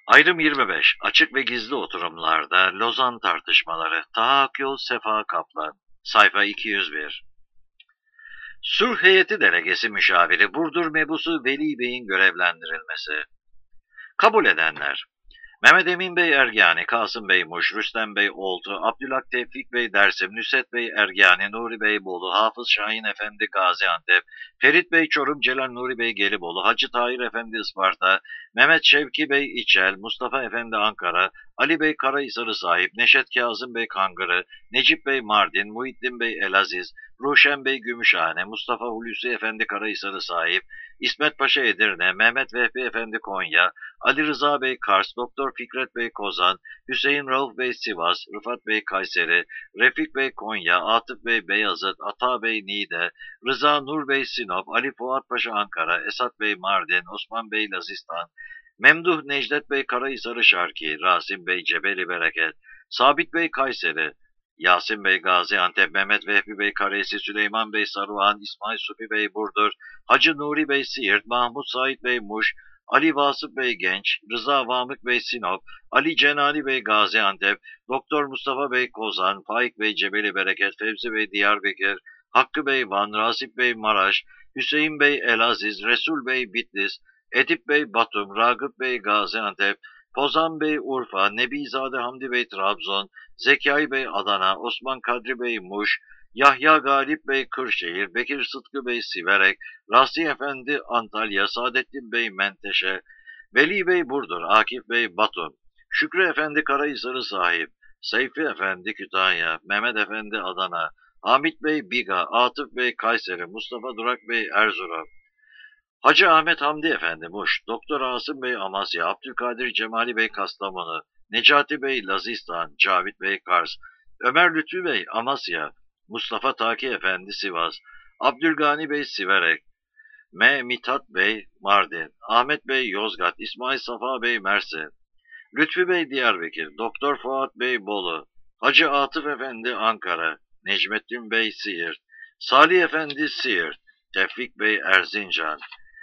Ayrım 25. Açık ve gizli oturumlarda Lozan tartışmaları. Tahakkül Sefa Kaplan. Sayfa 201. Sulh Heyeti Delegesi Müşaviri Burdur Mebusu Veli Bey'in görevlendirilmesi. Kabul edenler: Mehmet Emin Bey Ergani, Kasım Bey Muş, Rüstem Bey Oltu, Abdülhak Tevfik Bey Dersim, Nusret Bey Ergani, Nuri Bey Bolu, Hafız Şahin Efendi Gaziantep, Ferit Bey Çorum, Celal Nuri Bey Gelibolu, Hacı Tahir Efendi Isparta, Mehmet Şevki Bey İçel, Mustafa Efendi Ankara, Ali Bey Karahisarı Sahip, Neşet Kazım Bey Kangırı, Necip Bey Mardin, Muhittin Bey Elaziz, Ruşen Bey Gümüşhane, Mustafa Hulusi Efendi Karahisarı Sahip, İsmet Paşa Edirne, Mehmet Vehbi Efendi Konya, Ali Rıza Bey Kars, Doktor Fikret Bey Kozan, Hüseyin Rauf Bey Sivas, Rıfat Bey Kayseri, Refik Bey Konya, Atıf Bey Beyazıt, Ata Bey Niğde, Rıza Nur Bey Sinop, Ali Fuat Paşa Ankara, Esat Bey Mardin, Osman Bey Lazistan, Memduh Necdet Bey Karahisarı Şarki, Rasim Bey Cebeli Bereket, Sabit Bey Kayseri, Yasin Bey Gaziantep, Mehmet Vehbi Bey Karesi, Süleyman Bey Saruhan, İsmail Sufi Bey Burdur, Hacı Nuri Bey Siirt, Mahmut Said Bey Muş, Ali Vasıf Bey Genç, Rıza Vamık Bey Sinop, Ali Cenani Bey Gaziantep, Doktor Mustafa Bey Kozan, Faik Bey Cebeli Bereket, Fevzi Bey Diyarbakır, Hakkı Bey Van, Rasip Bey Maraş, Hüseyin Bey Elaziz, Resul Bey Bitlis, Edip Bey Batum, Ragıp Bey Gaziantep, Pozan Bey Urfa, Nebizade Hamdi Bey Trabzon, Zekai Bey Adana, Osman Kadri Bey Muş, Yahya Galip Bey Kırşehir, Bekir Sıtkı Bey Siverek, Rasi Efendi Antalya, Saadettin Bey Menteşe, Veli Bey Burdur, Akif Bey Batum, Şükrü Efendi Karahisarı Sahip, Seyfi Efendi Kütahya, Mehmet Efendi Adana, Hamit Bey Biga, Atıf Bey Kayseri, Mustafa Durak Bey Erzurum, Hacı Ahmet Hamdi Efendi Muş, Doktor Asım Bey Amasya, Abdülkadir Cemali Bey Kastamonu, Necati Bey Lazistan, Cavit Bey Kars, Ömer Lütfü Bey Amasya, Mustafa Taki Efendi Sivas, Abdülgani Bey Siverek, Mithat Bey Mardin, Ahmet Bey Yozgat, İsmail Safa Bey Mersin, Lütfü Bey Diyarbakır, Doktor Fuat Bey Bolu, Hacı Atıf Efendi Ankara, Necmettin Bey Siirt, Salih Efendi Siirt, Tevfik Bey Erzincan,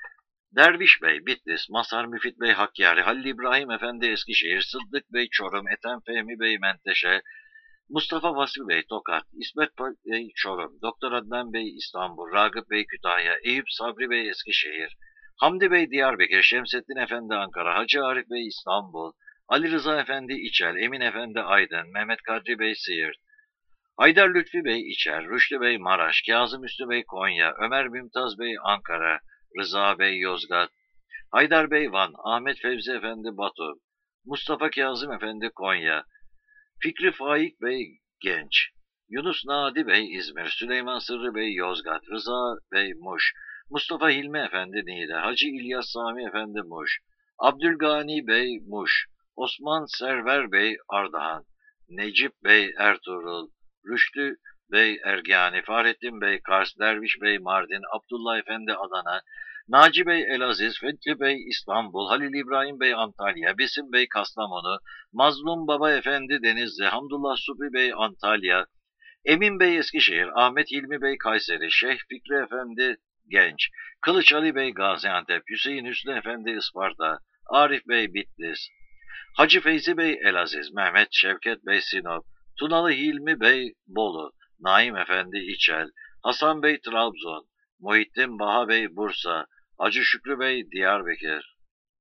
Derviş Bey Bitlis, Mazhar Müfit Bey Hakkari, Halil İbrahim Efendi Eskişehir, Sıddık Bey Çorum, Ethem Fehmi Bey Menteşe, Mustafa Vasfi Bey Tokat, İsmet Bey Çorum, Doktor Adnan Bey İstanbul, Ragıp Bey Kütahya, Eyüp Sabri Bey Eskişehir, Hamdi Bey Diyarbakır, Şemsettin Efendi Ankara, Hacı Arif Bey İstanbul, Ali Rıza Efendi İçel, Emin Efendi Aydın, Mehmet Kadri Bey Siirt, Haydar Lütfi Bey İçer, Rüştü Bey Maraş, Kazım Üstü Bey Konya, Ömer Mümtaz Bey Ankara, Rıza Bey Yozgat, Haydar Bey Van, Ahmet Fevzi Efendi Batu, Mustafa Kazım Efendi Konya, Fikri Faik Bey Genç, Yunus Nadi Bey İzmir, Süleyman Sırrı Bey Yozgat, Rıza Bey Muş, Mustafa Hilmi Efendi Niğde, Hacı İlyas Sami Efendi Muş, Abdülgani Bey Muş, Osman Server Bey Ardahan, Necip Bey Ertuğrul, Rüştü Bey Ergani, Fahrettin Bey Kars, Derviş Bey Mardin, Abdullah Efendi Adana, Naci Bey Elaziz, Fethi Bey İstanbul, Halil İbrahim Bey Antalya, Besim Bey Kastamonu, Mazlum Baba Efendi Denizli, Hamdullah Supi Bey Antalya, Emin Bey Eskişehir, Ahmet Hilmi Bey Kayseri, Şeyh Fikri Efendi Genç, Kılıç Ali Bey Gaziantep, Hüseyin Hüsnü Efendi Isparta, Arif Bey Bitlis, Hacı Feyzi Bey Elaziz, Mehmet Şevket Bey Sinop, Tunalı Hilmi Bey Bolu, Naim Efendi İçel, Hasan Bey Trabzon, Muhittin Baha Bey Bursa, Hacı Şükrü Bey Diyarbakır.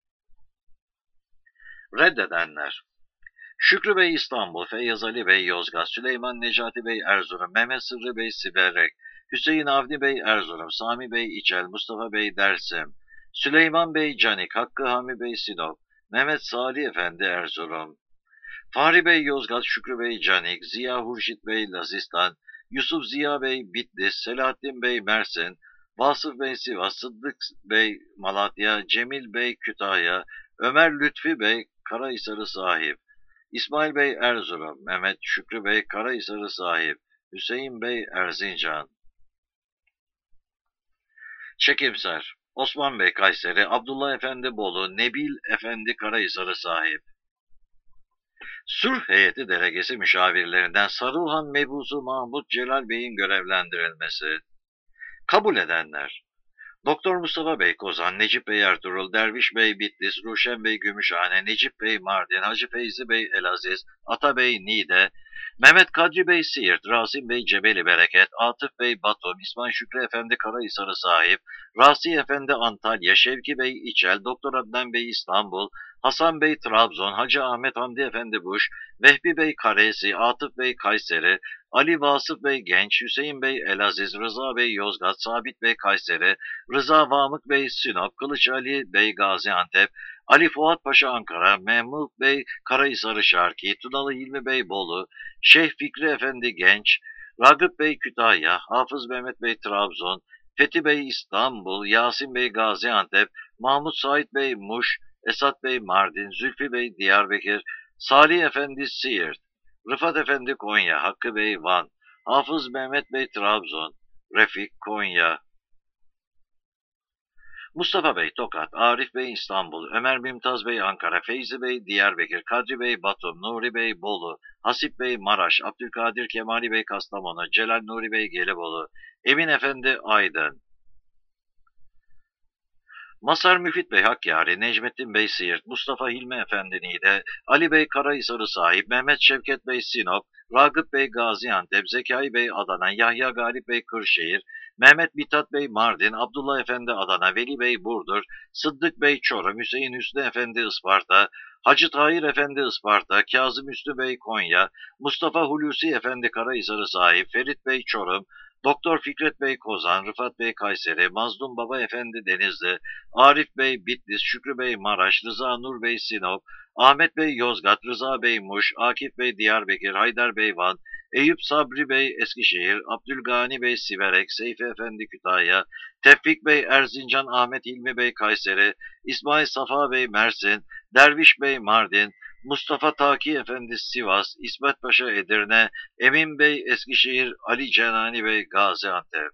Reddedenler: Şükrü Bey İstanbul, Feyyaz Ali Bey Yozgat, Süleyman Necati Bey Erzurum, Mehmet Sırrı Bey Siverek, Hüseyin Avni Bey Erzurum, Sami Bey İçel, Mustafa Bey Dersim, Süleyman Bey Canik, Hakkı Hami Bey Sinop, Mehmet Salih Efendi Erzurum, Fahri Bey Yozgat, Şükrü Bey Canik, Ziya Hurşit Bey Lazistan, Yusuf Ziya Bey Bitlis, Selahattin Bey Mersin, Vasıf Bey Sivas, Sıddık Bey Malatya, Cemil Bey Kütahya, Ömer Lütfi Bey Karahisarı Sahip, İsmail Bey Erzurum, Mehmet Şükrü Bey Karahisarı Sahip, Hüseyin Bey Erzincan. Çekimser: Osman Bey Kayseri, Abdullah Efendi Bolu, Nebil Efendi Karahisarı Sahip. Sulh Heyeti Delegesi müşavirlerinden Saruhan Mebusu Mahmut Celal Bey'in görevlendirilmesi. Kabul edenler: Doktor Mustafa Bey Kozan, Necip Bey Ertuğrul, Derviş Bey Bitlis, Ruşen Bey Gümüşhane, Necip Bey Mardin, Hacı Feyzi Bey Elaziz, Ata Bey Niğde, Mehmet Kadri Bey Siirt, Rasim Bey Cebeli Bereket, Atıf Bey Batum, İsmail Şükrü Efendi Karahisarı Sahip, Rasi Efendi Antalya, Şevki Bey İçel, Doktor Adnan Bey İstanbul, Hasan Bey Trabzon, Hacı Ahmet Hamdi Efendi Buş, Vehbi Bey Karesi, Atıf Bey Kayseri, Ali Vasıf Bey Genç, Hüseyin Bey Elaziz, Rıza Bey Yozgat, Sabit Bey Kayseri, Rıza Vamık Bey Sinop, Kılıç Ali Bey Gaziantep, Ali Fuat Paşa Ankara, Memduh Bey Karahisarı Şarki, Tunalı Hilmi Bey Bolu, Şeyh Fikri Efendi Genç, Ragıp Bey Kütahya, Hafız Mehmet Bey Trabzon, Fethi Bey İstanbul, Yasin Bey Gaziantep, Mahmut Said Bey Muş, Esat Bey Mardin, Zülfü Bey Diyarbakır, Salih Efendi Siirt, Rıfat Efendi Konya, Hakkı Bey Van, Hafız Mehmet Bey Trabzon, Refik Konya, Mustafa Bey Tokat, Arif Bey İstanbul, Ömer Mümtaz Bey Ankara, Feyzi Bey Diyarbakır, Kadri Bey Batum, Nuri Bey Bolu, Hasip Bey Maraş, Abdülkadir Kemali Bey Kastamonu, Celal Nuri Bey Gelibolu, Emin Efendi Aydın, Masar Müfit Bey Hakkari, Necmettin Bey Siirt, Mustafa Hilmi Efendi Niğde, Ali Bey Karahisarı Sahip, Mehmet Şevket Bey Sinop, Ragıp Bey Gaziantep, Zekai Bey Adana, Yahya Galip Bey Kırşehir, Mehmet Mithat Bey Mardin, Abdullah Efendi Adana, Veli Bey Burdur, Sıddık Bey Çorum, Hüseyin Hüsnü Efendi Isparta, Hacı Tahir Efendi Isparta, Kazım Üstü Bey Konya, Mustafa Hulusi Efendi Karahisarı Sahip, Ferit Bey Çorum, Doktor Fikret Bey Kozan, Rıfat Bey Kayseri, Mazlum Baba Efendi Denizli, Arif Bey Bitlis, Şükrü Bey Maraş, Rıza Nur Bey Sinop, Ahmet Bey Yozgat, Rıza Bey Muş, Akif Bey Diyarbakır, Haydar Bey Van, Eyüp Sabri Bey Eskişehir, Abdülgani Bey Siverek, Seyfi Efendi Kütahya, Tevfik Bey Erzincan, Ahmet Hilmi Bey Kayseri, İsmail Safa Bey Mersin, Derviş Bey Mardin, Mustafa Taki Efendi Sivas, İsmet Paşa Edirne, Emin Bey Eskişehir, Ali Cenani Bey Gaziantep.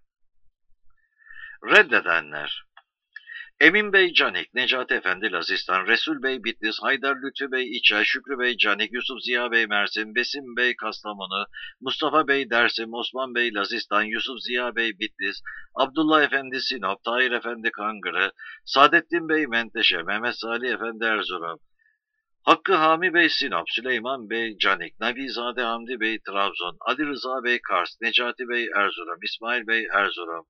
Reddedenler: Emin Bey Canik, Necati Efendi Lazistan, Resul Bey Bitlis, Haydar Lütfü Bey İçel, Şükrü Bey Canik, Yusuf Ziya Bey Mersin, Besim Bey Kastamonu, Mustafa Bey Dersim, Osman Bey Lazistan, Yusuf Ziya Bey Bitlis, Abdullah Efendi Sinop, Tahir Efendi Kangırı, Saadettin Bey Menteşe, Mehmet Salih Efendi Erzurum, Hakkı Hami Bey Sinop, Süleyman Bey Canik, Nevizade Hamdi Bey Trabzon, Ali Rıza Bey Kars, Necati Bey Erzurum, İsmail Bey Erzurum,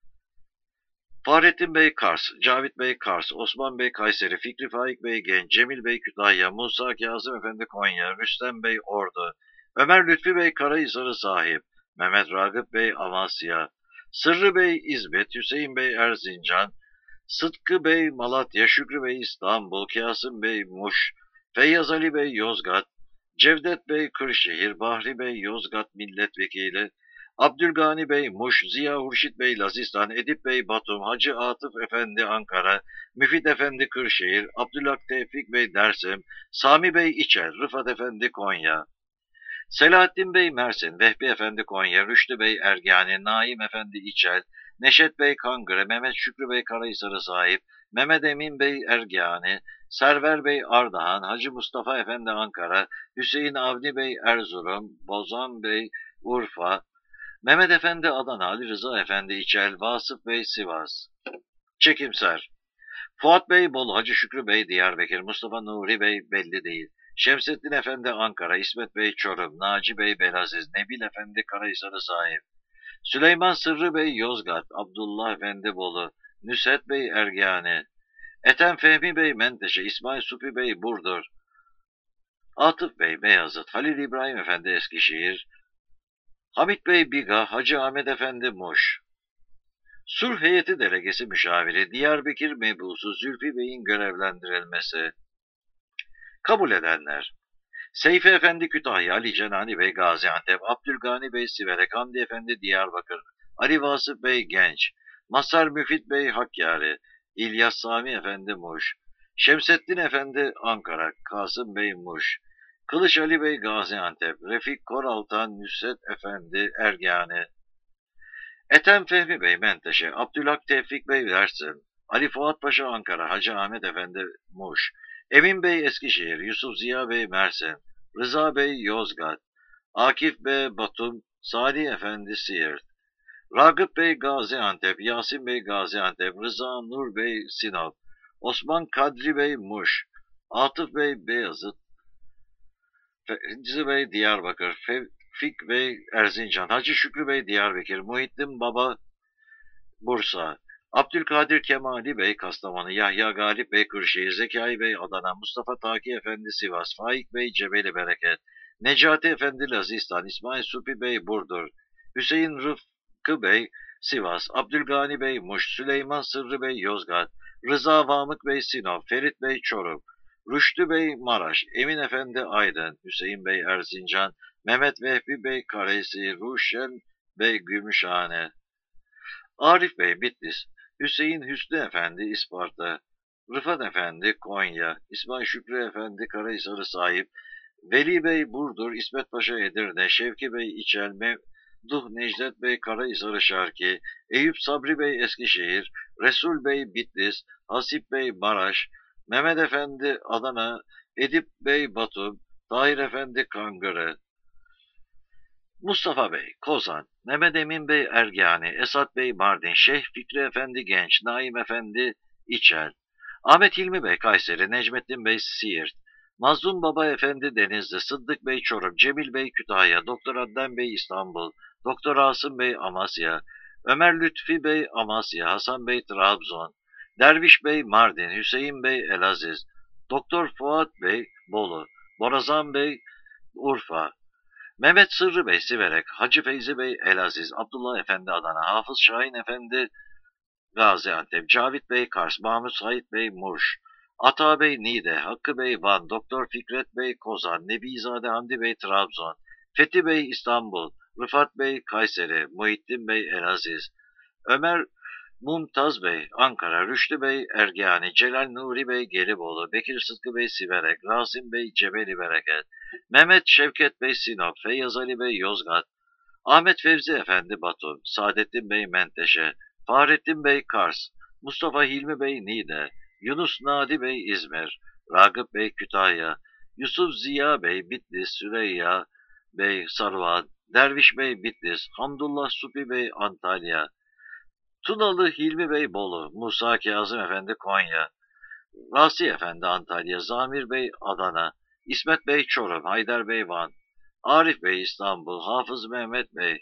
Fahrettin Bey Kars, Cavit Bey Kars, Osman Bey Kayseri, Fikri Faik Bey Genç, Cemil Bey Kütahya, Musa Kazım Efendi Konya, Rüstem Bey Ordu, Ömer Lütfi Bey Karahisarı Sahip, Mehmet Ragıp Bey Amasya, Sırrı Bey İzmit, Hüseyin Bey Erzincan, Sıtkı Bey Malatya, Şükrü Bey İstanbul, Kasım Bey Muş, Feyyaz Ali Bey Yozgat, Cevdet Bey Kırşehir, Bahri Bey Yozgat Milletvekili, Abdülgani Bey Muş, Ziya Hurşit Bey Lazistan, Edip Bey Batum, Hacı Atıf Efendi Ankara, Müfit Efendi Kırşehir, Abdülhak Tevfik Bey Dersim, Sami Bey İçer, Rıfat Efendi Konya, Selahattin Bey Mersin, Vehbi Efendi Konya, Rüştü Bey Ergani, Naim Efendi İçel, Neşet Bey Kangıra, Mehmet Şükrü Bey Karahisarı Sahip, Mehmet Emin Bey Ergani, Server Bey Ardahan, Hacı Mustafa Efendi Ankara, Hüseyin Avni Bey Erzurum, Bozan Bey Urfa, Mehmet Efendi Adana, Ali Rıza Efendi İçel, Vasıf Bey Sivas. Çekimser: Fuat Bey Bolu, Hacı Şükrü Bey Diyarbakır, Mustafa Nuri Bey belli değil, Şemsettin Efendi Ankara, İsmet Bey Çorum, Naci Bey Belaziz, Nebil Efendi Karahisarı Sahip, Süleyman Sırrı Bey Yozgat, Abdullah Efendi Bolu, Nüsret Bey Ergani, Ethem Fehmi Bey Menteşe, İsmail Supi Bey Burdur, Atıf Bey Beyazıt, Halil İbrahim Efendi Eskişehir, Hamit Bey Biga, Hacı Ahmet Efendi Muş. Sulh Heyeti Delegesi Müşaviri Diyarbakır Mebusu Zülfü Bey'in görevlendirilmesi. Kabul edenler: Seyfi Efendi Kütahya, Ali Cenani Bey Gaziantep, Abdülgani Bey Siverek, Hamdi Efendi Diyarbakır, Ali Vasıf Bey Genç, Mazhar Müfit Bey Hakkari, İlyas Sami Efendi Muş, Şemsettin Efendi Ankara, Kasım Bey Muş, Kılıç Ali Bey Gaziantep, Refik Koraltan Nusret Efendi Ergani, Ethem Fehmi Bey Menteşe, Abdülhak Tevfik Bey Dersim, Ali Fuat Paşa Ankara, Hacı Ahmet Efendi Muş, Emin Bey Eskişehir, Yusuf Ziya Bey Mersin, Rıza Bey Yozgat, Akif Bey Batum, Salih Efendi Siirt, Ragıp Bey Gaziantep, Yasin Bey Gaziantep, Rıza Nur Bey Sinop, Osman Kadri Bey Muş, Atıf Bey Beyazıt, Fevzi Bey Diyarbakır, Fik Bey Erzincan, Hacı Şükrü Bey Diyarbakır, Muhittin Baba Bursa, Abdülkadir Kemali Bey Kastamonu, Yahya Galip Bey Kırşehir, Zekai Bey Adana, Mustafa Taki Efendi Sivas, Faik Bey Cebeli Bereket, Necati Efendi Lazistan, İsmail Supi Bey Burdur, Hüseyin Rıfkı Bey Sivas, Abdülgani Bey Muş, Süleyman Sırrı Bey Yozgat, Rıza Vamık Bey Sinop, Ferit Bey Çoruh, Rüştü Bey Maraş, Emin Efendi Aydın, Hüseyin Bey Erzincan, Mehmet Vehbi Bey Karesi, Ruşen Bey Gümüşhane, Arif Bey Bitlis, Hüseyin Hüsnü Efendi İsparta, Rıfat Efendi Konya, İsmail Şükrü Efendi Karahisarı sahip, Veli Bey Burdur, İsmet Paşa Edirne, Şevki Bey İçel, Memduh Necdet Bey Karahisarı Şarki, Eyüp Sabri Bey Eskişehir, Resul Bey Bitlis, Hasip Bey Maraş, Mehmet Efendi Adana, Edip Bey Batum, Tahir Efendi Kangırı, Mustafa Bey, Kozan, Mehmet Emin Bey Ergani, Esat Bey Mardin, Şeyh Fikri Efendi Genç, Naim Efendi İçel, Ahmet Hilmi Bey Kayseri, Necmettin Bey Siirt, Mazlum Baba Efendi Denizli, Sıddık Bey Çorum, Cemil Bey Kütahya, Doktor Adnan Bey İstanbul, Doktor Asım Bey Amasya, Ömer Lütfi Bey Amasya, Hasan Bey Trabzon, Derviş Bey Mardin, Hüseyin Bey Elaziz, Doktor Fuat Bey Bolu, Borazan Bey Urfa, Mehmet Sırrı Bey Siverek, Hacı Feyzi Bey Elaziz, Abdullah Efendi Adana, Hafız Şahin Efendi Gaziantep, Cavit Bey Kars, Mahmut Sait Bey Muş, Ata Bey Niğde, Hakkı Bey Van, Doktor Fikret Bey Kozan, Nebizade Hamdi Bey Trabzon, Fethi Bey İstanbul, Rıfat Bey Kayseri, Muhittin Bey Elaziz, Ömer Mumtaz Bey Ankara, Rüştü Bey Ergani, Celal Nuri Bey Gelibolu, Bekir Sıtkı Bey Siverek, Rasim Bey Cebeli Bereket, Mehmet Şevket Bey Sinop, Feyyaz Ali Bey Yozgat, Ahmet Fevzi Efendi Batum, Saadettin Bey Menteşe, Fahrettin Bey Kars, Mustafa Hilmi Bey Niğde, Yunus Nadi Bey İzmir, Ragıp Bey Kütahya, Yusuf Ziya Bey Bitlis, Süreyya Bey Saruhan, Derviş Bey Bitlis, Hamdullah Supi Bey Antalya, Tunalı Hilmi Bey Bolu, Musa Kazım Efendi Konya, Rasi Efendi Antalya, Zamir Bey Adana, İsmet Bey Çorum, Haydar Bey Van, Arif Bey İstanbul, Hafız Mehmet Bey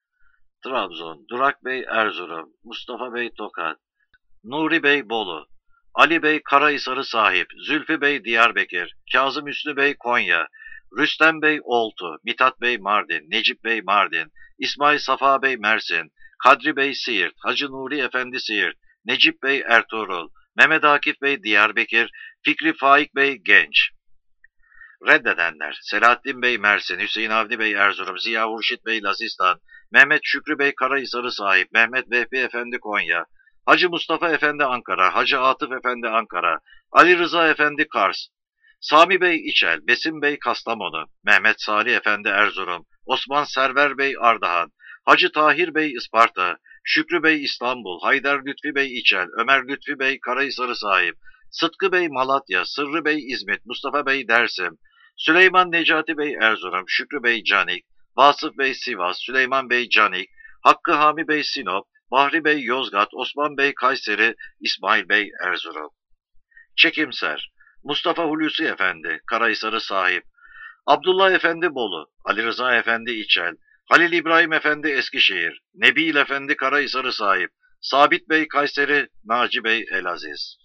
Trabzon, Durak Bey Erzurum, Mustafa Bey Tokat, Nuri Bey Bolu, Ali Bey Karahisarı sahip, Zülfü Bey Diyarbakır, Kazım Üslü Bey Konya, Rüstem Bey Oltu, Mithat Bey Mardin, Necip Bey Mardin, İsmail Safa Bey Mersin, Kadri Bey Siirt, Hacı Nuri Efendi Siirt, Necip Bey Ertuğrul, Mehmet Akif Bey Diyarbakır, Fikri Faik Bey Genç. Reddedenler: Selahattin Bey Mersin, Hüseyin Avni Bey Erzurum, Ziya Hurşit Bey Lazistan, Mehmet Şükrü Bey Karahisarı sahip, Mehmet Vehbi Efendi Konya, Hacı Mustafa Efendi Ankara, Hacı Atıf Efendi Ankara, Ali Rıza Efendi Kars, Sami Bey İçel, Besim Bey Kastamonu, Mehmet Salih Efendi Erzurum, Osman Server Bey Ardahan, Hacı Tahir Bey Isparta, Şükrü Bey İstanbul, Haydar Lütfi Bey İçel, Ömer Lütfi Bey Karahisarı sahip, Sıtkı Bey Malatya, Sırrı Bey İzmit, Mustafa Bey Dersim, Süleyman Necati Bey Erzurum, Şükrü Bey Canik, Vasıf Bey Sivas, Süleyman Bey Canik, Hakkı Hami Bey Sinop, Bahri Bey Yozgat, Osman Bey Kayseri, İsmail Bey Erzurum. Çekimser: Mustafa Hulusi Efendi, Karahisarı sahip, Abdullah Efendi Bolu, Ali Rıza Efendi İçel, Halil İbrahim Efendi Eskişehir, Nebil Efendi Karahisarı sahip, Sabit Bey Kayseri, Naci Bey Elaziz.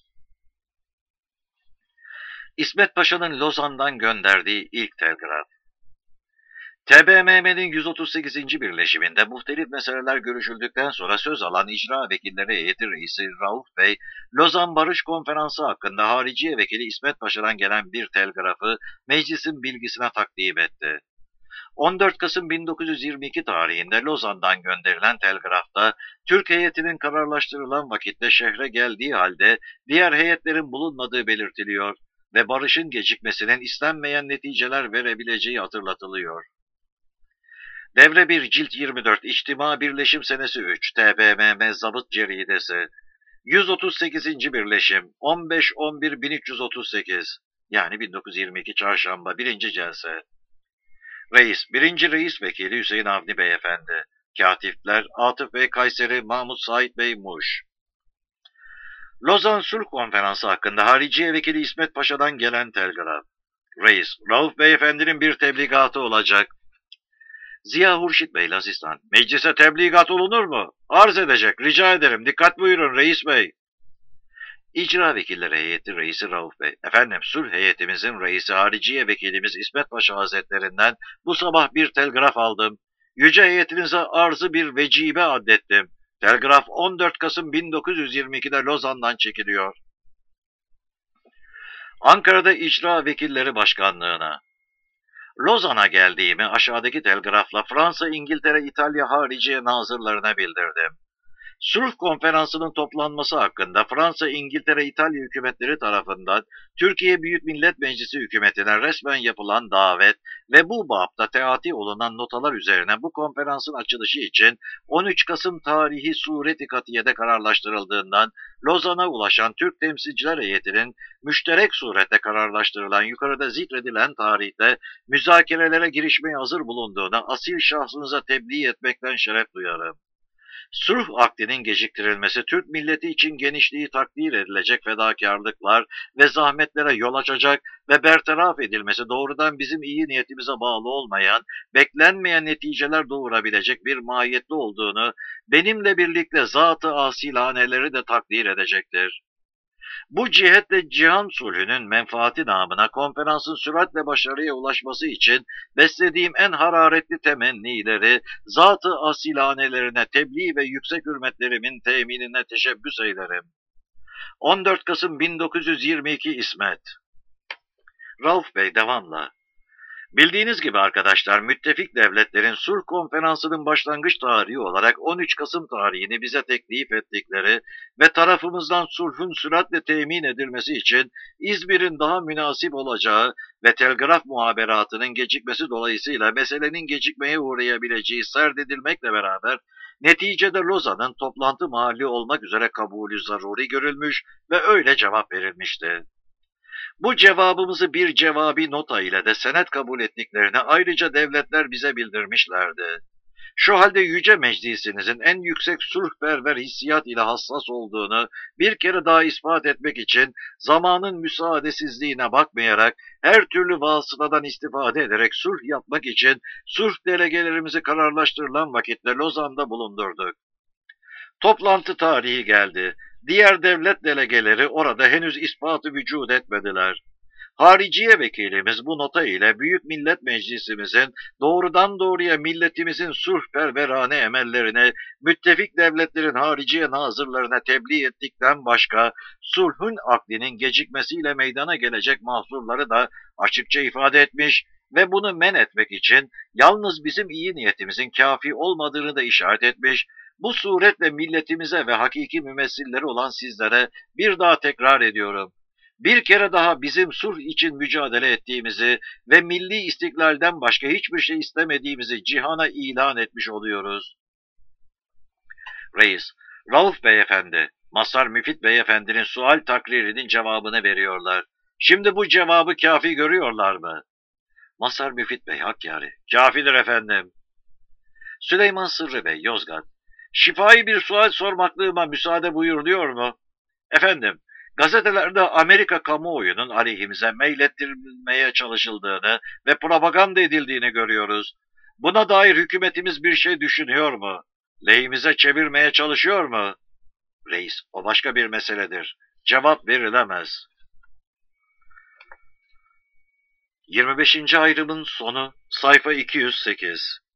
İsmet Paşa'nın Lozan'dan gönderdiği ilk telgraf. TBMM'nin 138. birleşiminde muhtelif meseleler görüşüldükten sonra söz alan İcra Vekilleri Heyeti Reisi Rauf Bey, Lozan Barış Konferansı hakkında Hariciye Vekili İsmet Paşa'dan gelen bir telgrafı meclisin bilgisine takdim etti. 14 Kasım 1922 tarihinde Lozan'dan gönderilen telgrafta, Türk heyetinin kararlaştırılan vakitte şehre geldiği halde diğer heyetlerin bulunmadığı belirtiliyor ve barışın gecikmesinin istenmeyen neticeler verebileceği hatırlatılıyor. Devre 1 Cilt 24 İçtima Birleşim Senesi 3 TBMM Zabıt Ceridesi 138. Birleşim 15-11-1338 yani 1922 Çarşamba 1. Celse. Reis 1. Reis Vekili Hüseyin Avni Beyefendi, Katipler Atıf Bey Kayseri, Mahmut Sait Bey Muş. Lozan Sulh Konferansı hakkında Hariciye Vekili İsmet Paşa'dan gelen telgraf. Reis, Rauf Beyefendinin bir tebligatı olacak. Ziya Hurşit Bey Lazistan. Meclise tebligat olunur mu? Arz edecek. Rica ederim. Dikkat buyurun reis bey. İcra Vekilleri Heyeti Reisi Rauf Bey. Efendim, sulh heyetimizin reisi Hariciye Vekilimiz İsmet Paşa Hazretlerinden bu sabah bir telgraf aldım. Yüce heyetinize arzı bir vecibe addettim. Telgraf 14 Kasım 1922'de Lozan'dan çekiliyor. Ankara'da İcra Vekilleri Başkanlığına. Lozan'a geldiğimi aşağıdaki telgrafla Fransa, İngiltere, İtalya Hariciye Nazırlarına bildirdim. Sulh Konferansı'nın toplanması hakkında Fransa, İngiltere, İtalya hükümetleri tarafından Türkiye Büyük Millet Meclisi hükümetine resmen yapılan davet ve bu bapta teati olunan notalar üzerine bu konferansın açılışı için 13 Kasım tarihi sureti katiyede kararlaştırıldığından Lozan'a ulaşan Türk Temsilciler Heyeti'nin müşterek surette kararlaştırılan yukarıda zikredilen tarihte müzakerelere girişmeye hazır bulunduğunu asil şahsınıza tebliğ etmekten şeref duyarım. Sulh akdinin geciktirilmesi Türk milleti için genişliği takdir edilecek fedakarlıklar ve zahmetlere yol açacak ve bertaraf edilmesi doğrudan bizim iyi niyetimize bağlı olmayan, beklenmeyen neticeler doğurabilecek bir mahiyetli olduğunu benimle birlikte zat-ı asilaneleri de takdir edecektir. Bu cihetle cihan sulhünün menfaati namına konferansın süratle başarıya ulaşması için beslediğim en hararetli temennileri zat-ı asilanelerine tebliğ ve yüksek hürmetlerimin teminine teşebbüs eylerim. 14 Kasım 1922 İsmet. Rauf Bey devamla. Bildiğiniz gibi arkadaşlar, müttefik devletlerin sulh konferansının başlangıç tarihi olarak 13 Kasım tarihini bize teklif ettikleri ve tarafımızdan sulhun süratle temin edilmesi için İzmir'in daha münasip olacağı ve telgraf muhaberatının gecikmesi dolayısıyla meselenin gecikmeye uğrayabileceği serdedilmekle beraber neticede Lozan'ın toplantı mahalli olmak üzere kabulü zaruri görülmüş ve öyle cevap verilmişti. Bu cevabımızı bir cevabi nota ile de senet kabul ettiklerini ayrıca devletler bize bildirmişlerdi. Şu halde Yüce Meclisinizin en yüksek sulhperver hissiyat ile hassas olduğunu bir kere daha ispat etmek için zamanın müsaadesizliğine bakmayarak her türlü vasıtadan istifade ederek sulh yapmak için sulh delegelerimizi kararlaştırılan vakitte Lozan'da bulundurduk. Toplantı tarihi geldi. Diğer devlet delegeleri orada henüz ispatı vücud etmediler. Hariciye vekilimiz bu nota ile Büyük Millet Meclisimizin doğrudan doğruya milletimizin sulhperverane emellerini müttefik devletlerin hariciye nazırlarına tebliğ ettikten başka sulhün akdinin gecikmesiyle meydana gelecek mahzurları da açıkça ifade etmiş ve bunu men etmek için yalnız bizim iyi niyetimizin kafi olmadığını da işaret etmiş. Bu suretle milletimize ve hakiki mümessilleri olan sizlere bir daha tekrar ediyorum. Bir kere daha bizim sulh için mücadele ettiğimizi ve milli istiklalden başka hiçbir şey istemediğimizi cihana ilan etmiş oluyoruz. Reis, Rauf Beyefendi, Mazhar Müfit Beyefendinin sual takririnin cevabını veriyorlar. Şimdi bu cevabı kafi görüyorlar mı? Mazhar Müfit Bey Hakkari, kafidir efendim. Süleyman Sırrı Bey Yozgat, şifai bir sual sormaklığıma müsaade buyuruluyor mu? Efendim, gazetelerde Amerika kamuoyunun aleyhimize meylettirilmeye çalışıldığını ve propaganda edildiğini görüyoruz. Buna dair hükümetimiz bir şey düşünüyor mu? Lehimize çevirmeye çalışıyor mu? Reis, o başka bir meseledir. Cevap verilemez. 25. ayrımın sonu, sayfa 208.